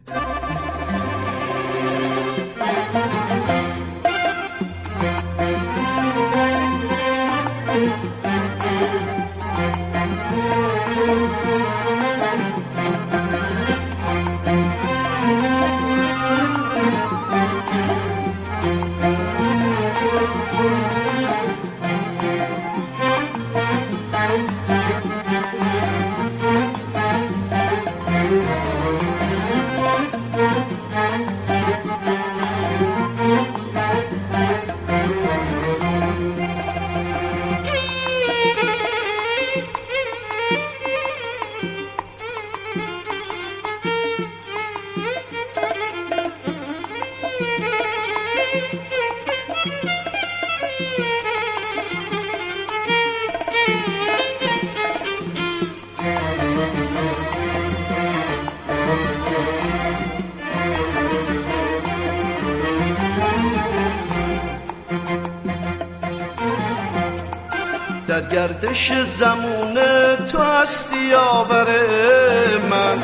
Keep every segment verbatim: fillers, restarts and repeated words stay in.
در گردش زمون تو هستی یاور من،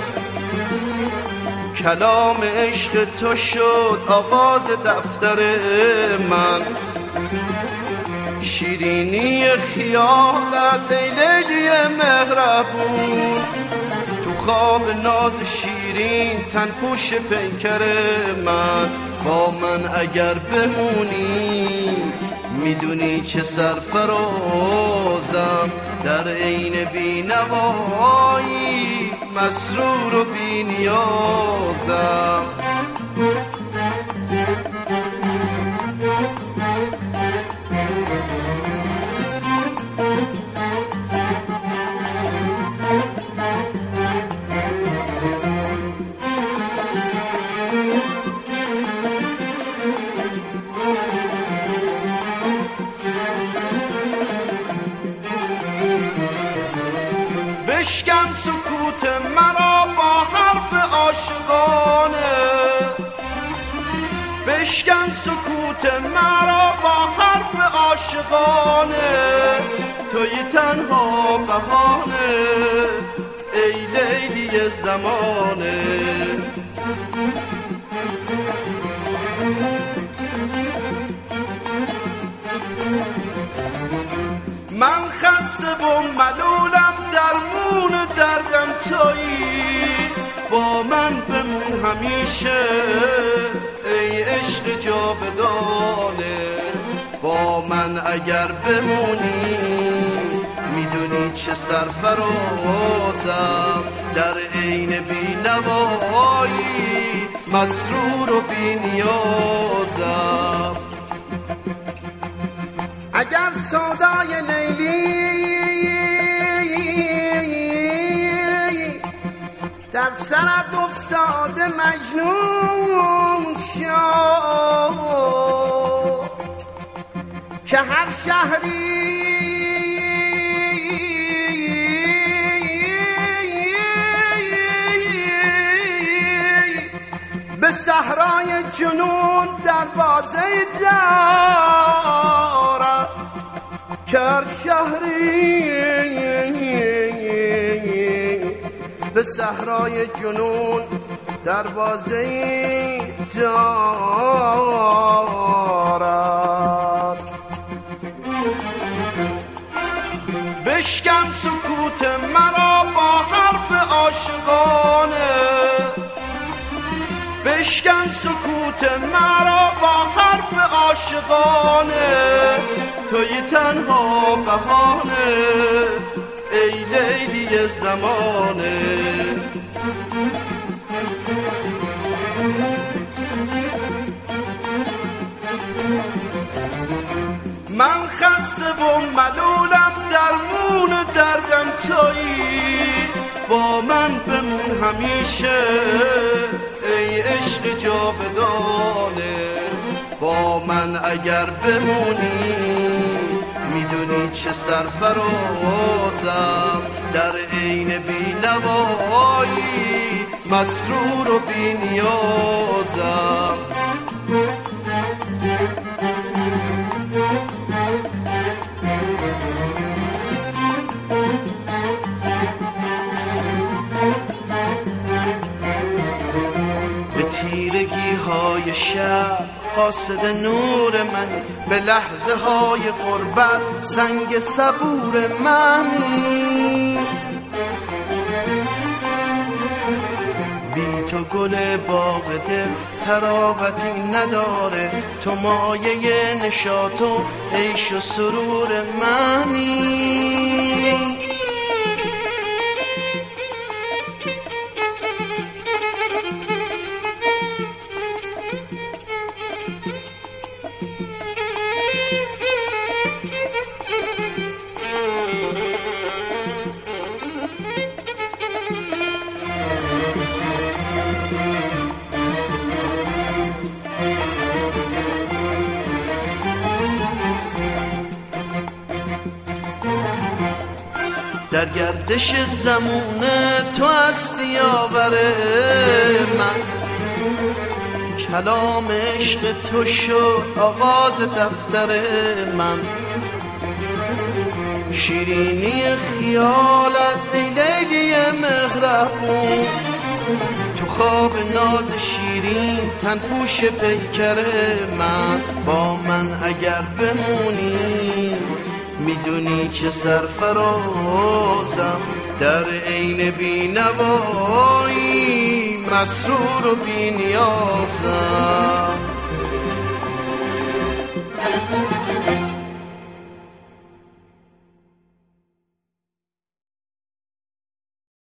کلام عشق تو شد آغاز دفتر من، شیرینی خیالت ای لیلی مهربون، تو خواب ناز شیرین تن پوش پیکر من، با من اگر بمونی میدونی چه سرفرازم، در عین بینوایی مسرور و بینیازم. بشکن سکوت مرا با حرف عاشقانه، بشکن سکوت مرا با حرف عاشقانه، توی تنها بهانه ای لیلی زمانه. من خسته و ملولم درمون دردم تویی، با من بمون همیشه ای عشق جاودانه، با من اگر بمونی میدونی چه سرفرازم، در عین بینوایی مسرور و بینیازم. اگر سودای لیلی در سرت افتاده مجنون شو، که هر شهری به صحرای جنون دروازه دارد، که هر شهری به صحرای جنون دروازه دارد. بشکن سکوت مرا با حرف عاشقانه، بشکن سکوت مرا با حرف عاشقانه، توی تنها بهانه ای لیلی زمانه. من خسته و ملولم درمون دردم تویی، با من بمون همیشه ای عشق جاودانه، با من اگر بمونی میدونی چه سرفرازم، در عین بینوایی مسرور و بینیازم. های شب قاصد نور من، به لحظه های غربت سنگ صبور منی. بی تو گل باغ دل تراوتی نداره، تو مایه نشاط و عیش و سرور منی. در گردش زمونه تو هستی آوره من، کلام عشق تو شد آغاز دفتر من. شیرینی خیالت ای لیلی مهربون، تو خواب ناز شیرین تن پوش پیکر من. با من اگر بمونی میدونی چه سرفرازم، در عین بینوایی مسرور و بینیازم.